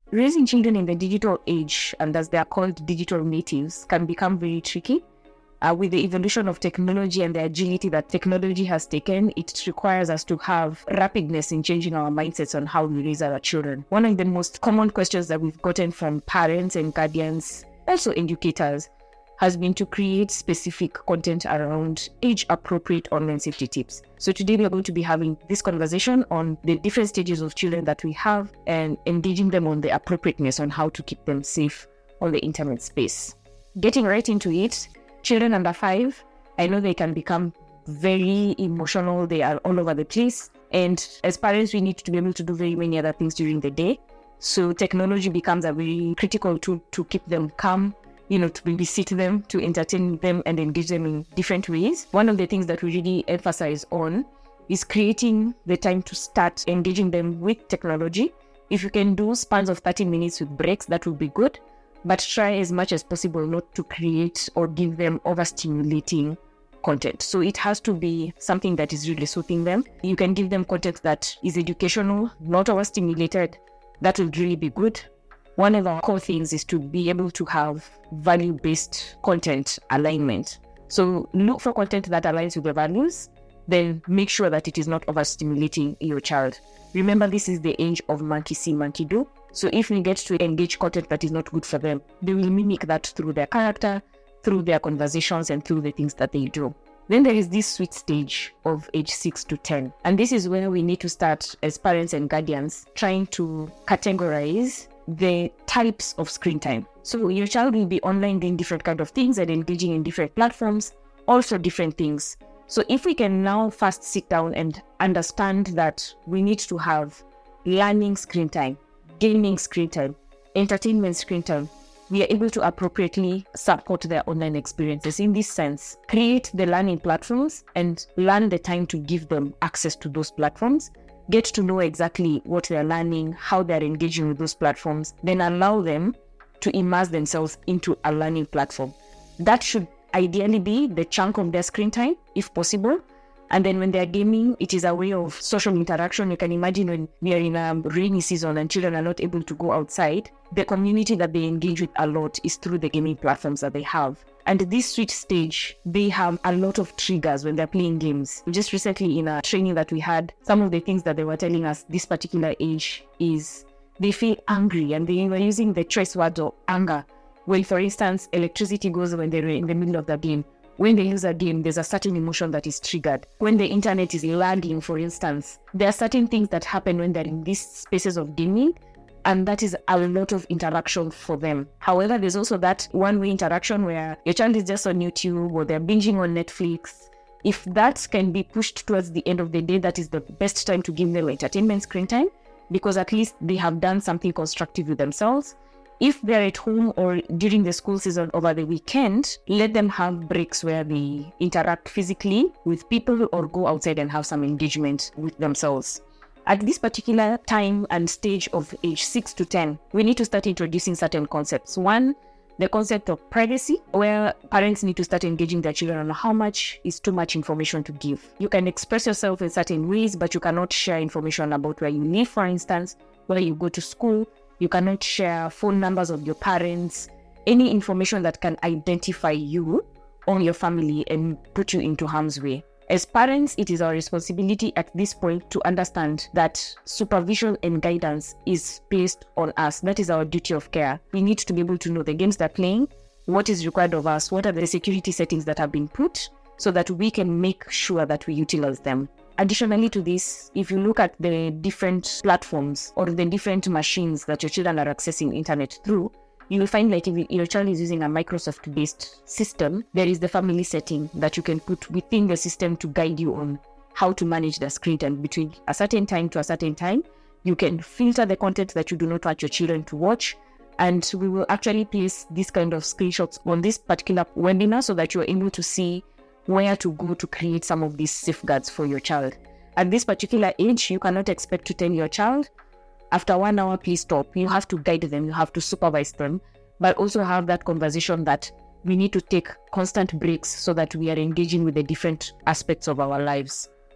Raising children in the digital age, and as they are called digital natives, can become very tricky. With the evolution of technology and the agility that technology has taken, it requires us to have rapidness in changing our mindsets on how we raise our children. One of the most common questions that we've gotten from parents and guardians, also educators, has been to create specific content around age-appropriate online safety tips. So today we are going to be having this conversation on the different stages of children that we have and engaging them on the appropriateness on how to keep them safe on the internet space. Getting right into it, children under 5, I know they can become very emotional. They are all over the place. And as parents, we need to be able to do very many other things during the day. So technology becomes a very critical tool to keep them calm, to babysit them, to entertain them and engage them in different ways. One of the things that we really emphasize on is creating the time to start engaging them with technology. If you can do spans of 30 minutes with breaks, that would be good. But try as much as possible not to create or give them overstimulating content. So it has to be something that is really soothing them. You can give them content that is educational, not overstimulated. That would really be good. One of our core things is to be able to have value-based content alignment. So look for content that aligns with your values, then make sure that it is not overstimulating your child. Remember, this is the age of monkey see, monkey do. So if we get to engage content that is not good for them, they will mimic that through their character, through their conversations, and through the things that they do. Then there is this sweet stage of age 6 to 10. And this is where we need to start as parents and guardians trying to categorize the types of screen time. So your child will be online doing different kind of things and engaging in different platforms, also different things. So if we can now first sit down and understand that we need to have learning screen time, gaming screen time, entertainment screen time, we are able to appropriately support their online experiences. In this sense, create the learning platforms and learn the time to give them access to those platforms. Get to know exactly what they're learning, how they're engaging with those platforms, then allow them to immerse themselves into a learning platform. That should ideally be the chunk of their screen time, if possible. And then when they're gaming, it is a way of social interaction. You can imagine when we are in a rainy season and children are not able to go outside, the community that they engage with a lot is through the gaming platforms that they have. And this sweet stage, they have a lot of triggers when they're playing games. Just recently in a training that we had, some of the things that they were telling us this particular age is they feel angry, and they were using the choice word of anger. When, for instance, electricity goes when they're in the middle of the game. When they use a game, there's a certain emotion that is triggered. When the internet is lagging, for instance, there are certain things that happen when they're in these spaces of gaming, and that is a lot of interaction for them. However, there's also that one-way interaction where your child is just on YouTube or they're binging on Netflix. If that can be pushed towards the end of the day, that is the best time to give them entertainment screen time, because at least they have done something constructive with themselves. If they're at home or during the school season over the weekend, let them have breaks where they interact physically with people or go outside and have some engagement with themselves. At this particular time and stage of age 6 to 10, we need to start introducing certain concepts. One, the concept of privacy, where parents need to start engaging their children on how much is too much information to give. You can express yourself in certain ways, but you cannot share information about where you live, for instance, where you go to school. You cannot share phone numbers of your parents, any information that can identify you or your family and put you into harm's way. As parents, it is our responsibility at this point to understand that supervision and guidance is placed on us. That is our duty of care. We need to be able to know the games they're playing, what is required of us, what are the security settings that have been put, so that we can make sure that we utilize them. Additionally to this, if you look at the different platforms or the different machines that your children are accessing internet through, you will find like if your child is using a Microsoft-based system, there is the family setting that you can put within the system to guide you on how to manage the screen time between a certain time to a certain time. You can filter the content that you do not want your children to watch. And we will actually place this kind of screenshots on this particular webinar so that you're able to see where to go to create some of these safeguards for your child. At this particular age, you cannot expect to tell your child, after 1 hour, please stop. You have to guide them, you have to supervise them, but also have that conversation that we need to take constant breaks so that we are engaging with the different aspects of our lives.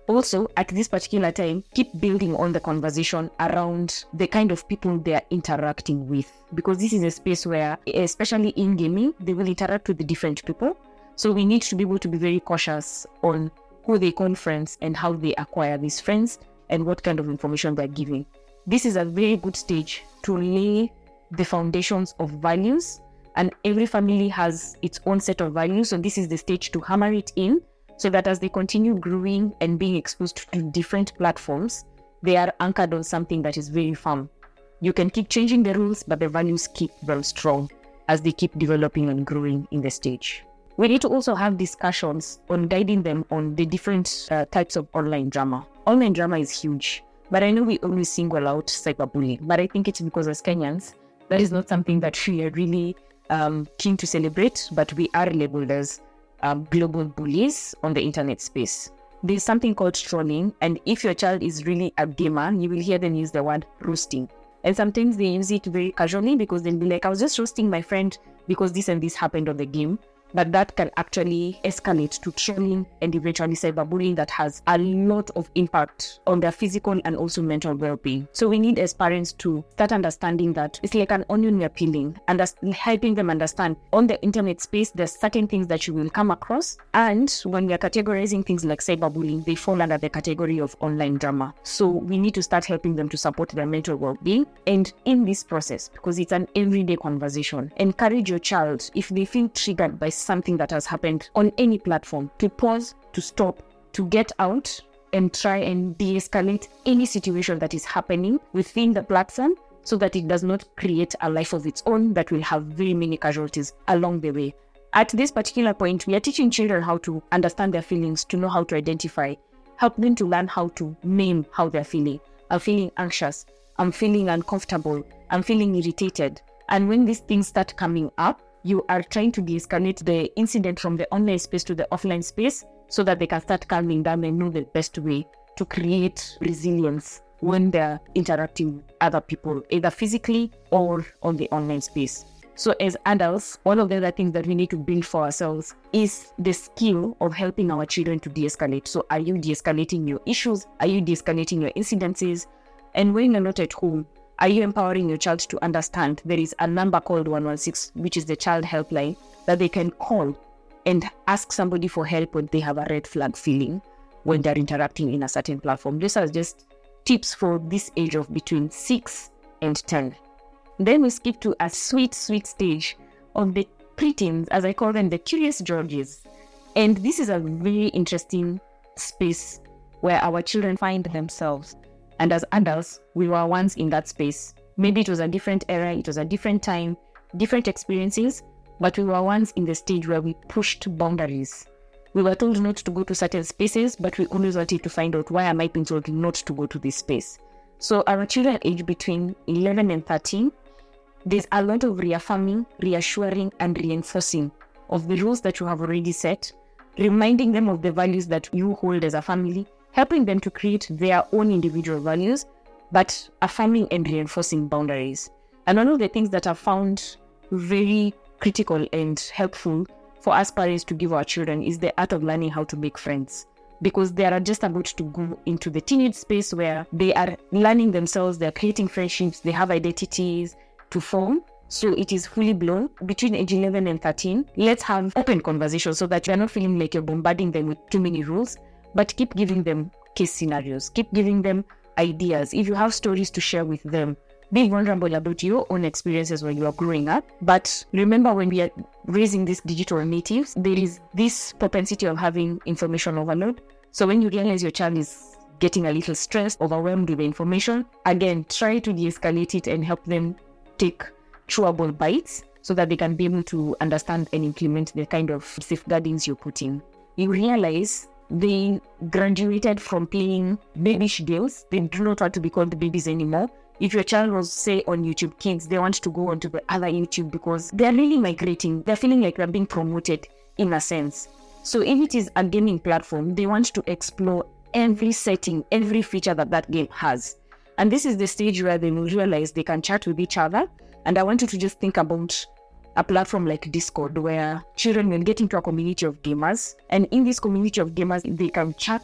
Also, at this particular time, keep building on the conversation around the kind of people they are interacting with, because this is a space where, especially in gaming, they will interact with the different people. So we need to be able to be very cautious on who they call friends and how they acquire these friends and what kind of information they're giving. This is a very good stage to lay the foundations of values, and every family has its own set of values. So this is the stage to hammer it in, so that as they continue growing and being exposed to different platforms, they are anchored on something that is very firm. You can keep changing the rules, but the values keep them strong as they keep developing and growing in the stage. We need to also have discussions on guiding them on the different types of online drama. Online drama is huge, but I know we always single out cyberbullying, but I think it's because as Kenyans, that is not something that we are really keen to celebrate, but we are labeled as global bullies on the internet space. There's something called trolling, and if your child is really a gamer, you will hear them use the word roasting. And sometimes they use it very casually because they'll be like, I was just roasting my friend because this and this happened on the game. But that can actually escalate to trolling and eventually cyberbullying that has a lot of impact on their physical and also mental well-being. So we need as parents to start understanding that it's like an onion we're peeling, and helping them understand on the internet space, there's certain things that you will come across. And when we are categorizing things like cyberbullying, they fall under the category of online drama. So we need to start helping them to support their mental well-being. And in this process, because it's an everyday conversation, encourage your child, if they feel triggered by something that has happened on any platform, to pause, to stop, to get out and try and de-escalate any situation that is happening within the platform, so that it does not create a life of its own that will have very many casualties along the way. At this particular point, we are teaching children how to understand their feelings, to know how to identify, help them to learn how to name how they're feeling. I'm feeling anxious, I'm feeling uncomfortable, I'm feeling irritated. And when these things start coming up, you are trying to de-escalate the incident from the online space to the offline space, so that they can start calming down and know the best way to create resilience when they're interacting with other people, either physically or on the online space. So as adults, one of the other things that we need to build for ourselves is the skill of helping our children to de-escalate. So are you de-escalating your issues? Are you de-escalating your incidences? And when you're not at home, are you empowering your child to understand there is a number called 116, which is the child helpline, that they can call and ask somebody for help when they have a red flag feeling when they're interacting in a certain platform? These are just tips for this age of between 6 and 10. Then we skip to a sweet stage of the preteens, as I call them, the curious Georges. And this is a very interesting space where our children find themselves. And as adults, we were once in that space. Maybe it was a different era, it was a different time, different experiences, but we were once in the stage where we pushed boundaries. We were told not to go to certain spaces, but we always wanted to find out, why am I being told not to go to this space? So our children age between 11 and 13, there's a lot of reaffirming, reassuring, and reinforcing of the rules that you have already set, reminding them of the values that you hold as a family, helping them to create their own individual values, but affirming and reinforcing boundaries. And one of the things that I found very critical and helpful for us parents to give our children is the art of learning how to make friends. Because they are just about to go into the teenage space where they are learning themselves, they're creating friendships, they have identities to form. So it is fully blown between age 11 and 13. Let's have open conversations so that you're not feeling like you're bombarding them with too many rules, but keep giving them case scenarios, keep giving them ideas. If you have stories to share with them, be vulnerable about your own experiences when you are growing up. But remember, when we are raising these digital natives, there is this propensity of having information overload. So when you realize your child is getting a little stressed, overwhelmed with the information, again, try to de-escalate it and help them take chewable bites so that they can be able to understand and implement the kind of safeguardings you're putting. You realize they graduated from playing babyish games. They do not want to be called babies anymore. If your child was, say, on YouTube Kids, they want to go onto the other YouTube because they're really migrating. They're feeling like they're being promoted in a sense. So if it is a gaming platform, they want to explore every setting, every feature that that game has. And this is the stage where they will realize they can chat with each other. And I want you to just think about a platform like Discord, where children will get into a community of gamers. And in this community of gamers, they can chat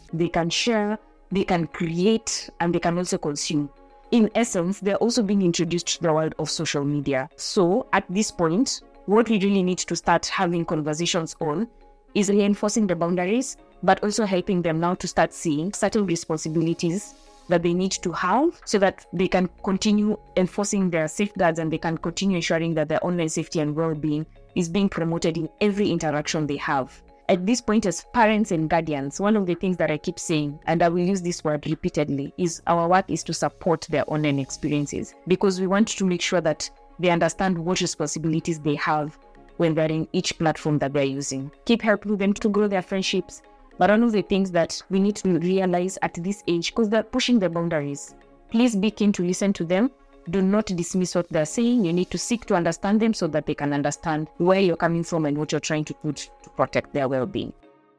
they can share, they can create, and they can also consume. In essence, they're also being introduced to the world of social media. So at this point, what we really need to start having conversations on is reinforcing the boundaries, but also helping them now to start seeing certain responsibilities that they need to have so that they can continue enforcing their safeguards and they can continue ensuring that their online safety and well-being is being promoted in every interaction they have. At this point, as parents and guardians, one of the things that I keep saying, and I will use this word repeatedly, is our work is to support their online experiences, because we want to make sure that they understand what responsibilities they have when they're in each platform that they're using. Keep helping them to grow their friendships. But one of the things that we need to realize at this age, because they're pushing the boundaries, please be keen to listen to them. Do not dismiss what they're saying. You need to seek to understand them so that they can understand where you're coming from and what you're trying to put to protect their well-being.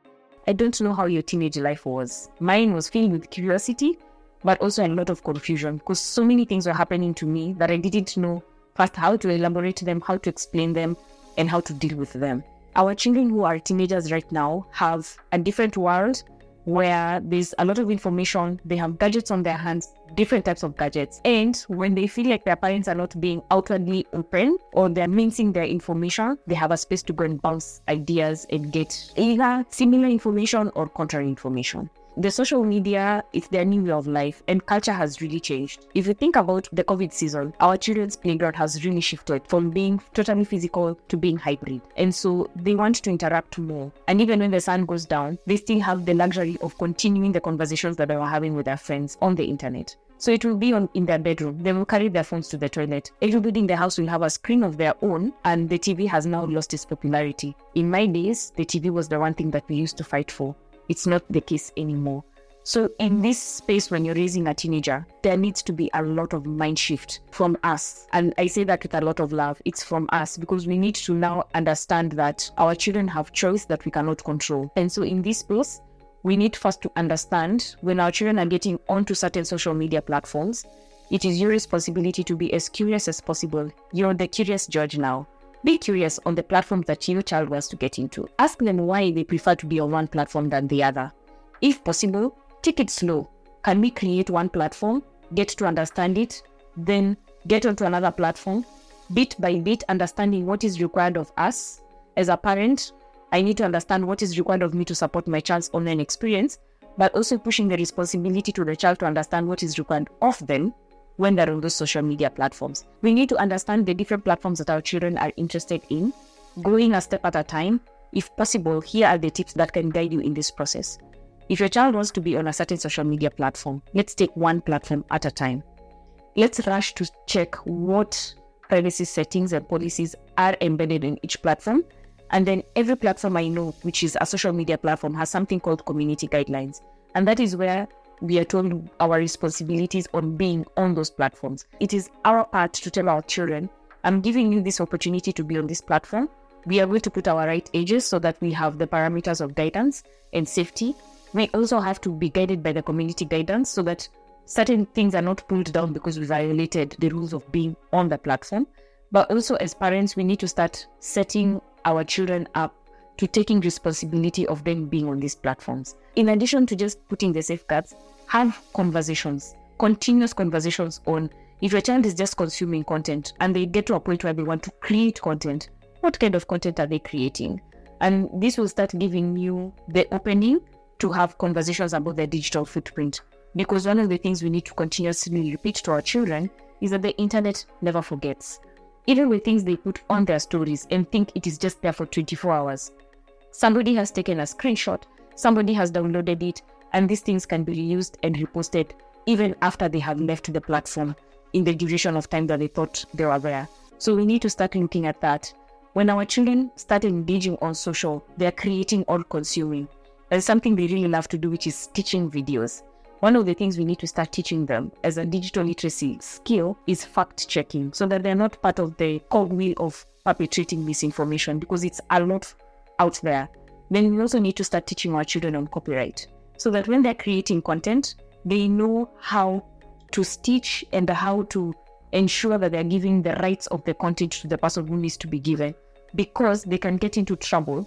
I don't know how your teenage life was. Mine was filled with curiosity, but also a lot of confusion, because so many things were happening to me that I didn't know first how to elaborate them, how to explain them, and how to deal with them. Our children who are teenagers right now have a different world where there's a lot of information. They have gadgets on their hands, different types of gadgets. And when they feel like their parents are not being outwardly open or they're mincing their information, they have a space to go and bounce ideas and get either similar information or contrary information. The social media is their new way of life, and culture has really changed. If you think about the COVID season, our children's playground has really shifted from being totally physical to being hybrid. And so they want to interact more. And even when the sun goes down, they still have the luxury of continuing the conversations that they were having with their friends on the internet. So it will be in their bedroom. They will carry their phones to the toilet. Everybody in the house will have a screen of their own, and the TV has now lost its popularity. In my days, the TV was the one thing that we used to fight for. It's not the case anymore. So in this space, when you're raising a teenager, there needs to be a lot of mind shift from us. And I say that with a lot of love. It's from us, because we need to now understand that our children have choice that we cannot control. And so in this space, we need first to understand when our children are getting onto certain social media platforms, it is your responsibility to be as curious as possible. You're the curious judge now. Be curious on the platform that your child wants to get into. Ask them why they prefer to be on one platform than the other. If possible, take it slow. Can we create one platform, get to understand it, then get onto another platform, bit by bit, understanding what is required of us. As a parent, I need to understand what is required of me to support my child's online experience, but also pushing the responsibility to the child to understand what is required of them when they're on those social media platforms. We need to understand the different platforms that our children are interested in, going a step at a time. If possible, here are the tips that can guide you in this process. If your child wants to be on a certain social media platform, let's take one platform at a time. Let's rush to check what privacy settings and policies are embedded in each platform. And then every platform I know, which is a social media platform, has something called community guidelines. And that is where we are told our responsibilities on being on those platforms. It is our part to tell our children, I'm giving you this opportunity to be on this platform. We are going to put our right ages so that we have the parameters of guidance and safety. We also have to be guided by the community guidance so that certain things are not pulled down because we violated the rules of being on the platform. But also as parents, we need to start setting our children up to taking responsibility of them being on these platforms. In addition to just putting the safeguards, have conversations, continuous conversations on if your child is just consuming content and they get to a point where they want to create content, what kind of content are they creating? And this will start giving you the opening to have conversations about their digital footprint. Because one of the things we need to continuously repeat to our children is that the internet never forgets. Even with things they put on their stories and think it is just there for 24 hours. Somebody has taken a screenshot, somebody has downloaded it, and these things can be reused and reposted even after they have left the platform in the duration of time that they thought they were there. So we need to start looking at that. When our children start engaging on social, they're creating or consuming. There's something they really love to do, which is teaching videos. One of the things we need to start teaching them as a digital literacy skill is fact-checking, so that they're not part of the cogwheel of perpetrating misinformation, because it's a lot out there. Then we also need to start teaching our children on copyright, so that when they're creating content, they know how to stitch and how to ensure that they're giving the rights of the content to the person who needs to be given, because they can get into trouble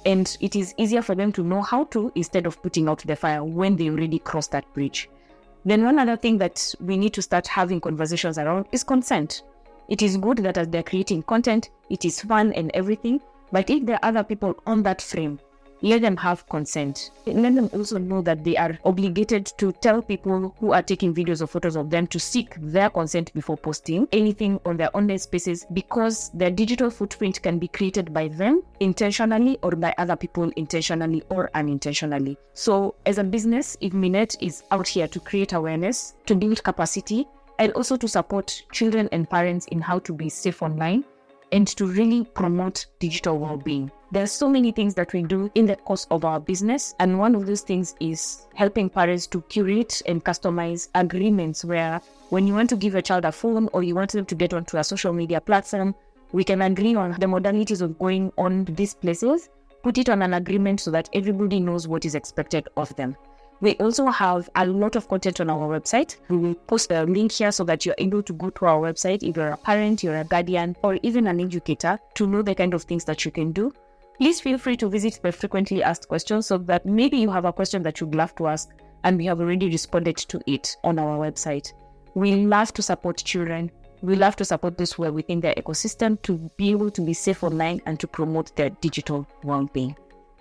And it is easier for them to know how to instead of putting out the fire when they already crossed that bridge. Then one other thing that we need to start having conversations around is consent. It is good that as they're creating content, it is fun and everything, but if there are other people on that frame, let them have consent. Let them also know that they are obligated to tell people who are taking videos or photos of them to seek their consent before posting anything on their online spaces, because their digital footprint can be created by them intentionally or by other people intentionally or unintentionally. So as a business, IFMINET is out here to create awareness, to build capacity, and also to support children and parents in how to be safe online and to really promote digital well-being. There are so many things that we do in the course of our business, and one of those things is helping parents to curate and customize agreements where when you want to give a child a phone or you want them to get onto a social media platform, we can agree on the modalities of going on these places, put it on an agreement so that everybody knows what is expected of them. We also have a lot of content on our website. We will post a link here so that you're able to go to our website if you're a parent, you're a guardian, or even an educator to know the kind of things that you can do. Please feel free to visit the frequently asked questions so that maybe you have a question that you'd love to ask and we have already responded to it on our website. We love to support children. We love to support those who are within their ecosystem to be able to be safe online and to promote their digital well-being.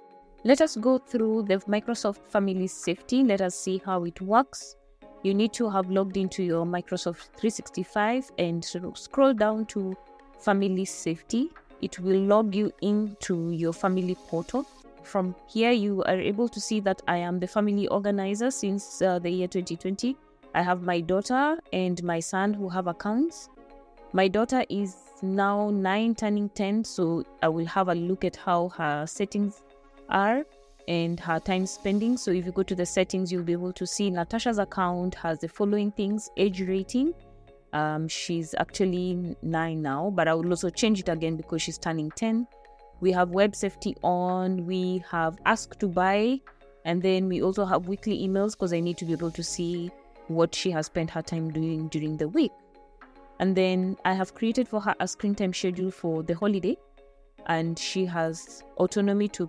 Let us go through the Microsoft Family Safety. Let us see how it works. You need to have logged into your Microsoft 365 and scroll down to Family Safety. It will log you into your family portal. From here, you are able to see that I am the family organizer since the year 2020. I have my daughter and my son who have accounts. My daughter is now 9, turning 10, so I will have a look at how her settings are and her time spending. So if you go to the settings, you'll be able to see Natasha's account has the following things: age rating. She's actually 9 now, but I will also change it again because she's turning 10. We have web safety on. We have ask to buy, and then we also have weekly emails because I need to be able to see what she has spent her time doing during the week. And then I have created for her a screen time schedule for the holiday, and she has autonomy to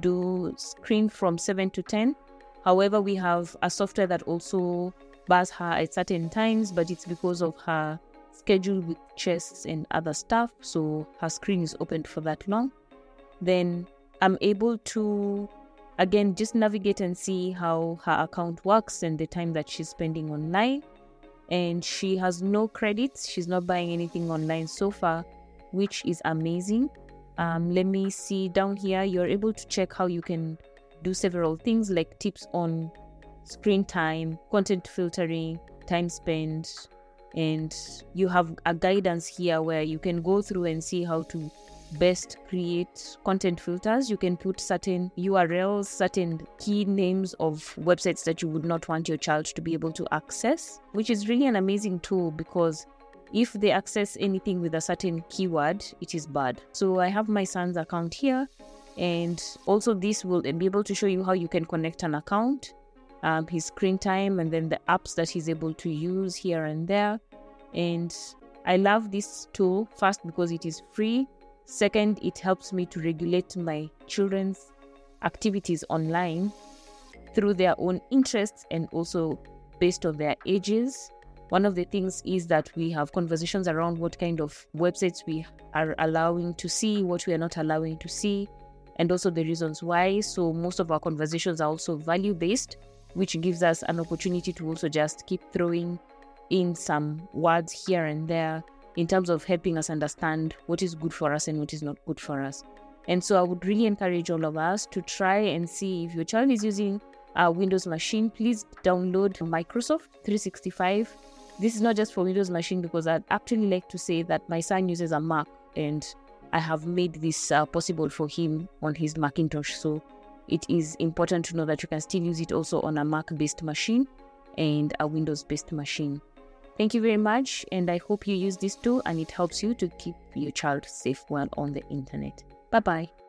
do screen from 7 to 10. However, we have a software that also bars her at certain times, but it's because of her schedule with chess and other stuff, so her screen is opened for that long. Then I'm able to again just navigate and see how her account works and the time that she's spending online. And she has no credits. She's not buying anything online so far, which is amazing. Let me see down here. You're able to check how you can do several things like tips on screen time, content filtering, time spent, and you have a guidance here where you can go through and see how to best create content filters. You can put certain URLs, certain key names of websites that you would not want your child to be able to access, which is really an amazing tool because if they access anything with a certain keyword, it is bad. So I have my son's account here, and also this will be able to show you how you can connect an account, his screen time, and then the apps that he's able to use here and there. And I love this tool, first because it is free. Second, it helps me to regulate my children's activities online through their own interests and also based on their ages. One of the things is that we have conversations around what kind of websites we are allowing to see, what we are not allowing to see, and also the reasons why. So most of our conversations are also value-based, which gives us an opportunity to also just keep throwing in some words here and there in terms of helping us understand what is good for us and what is not good for us. And so I would really encourage all of us to try and see if your child is using a Windows machine, please download Microsoft 365. This is not just for Windows machine because I'd actually like to say that my son uses a Mac and I have made this possible for him on his Macintosh. So it is important to know that you can still use it also on a Mac-based machine and a Windows-based machine. Thank you very much, and I hope you use this tool and it helps you to keep your child safe while on the internet. Bye-bye.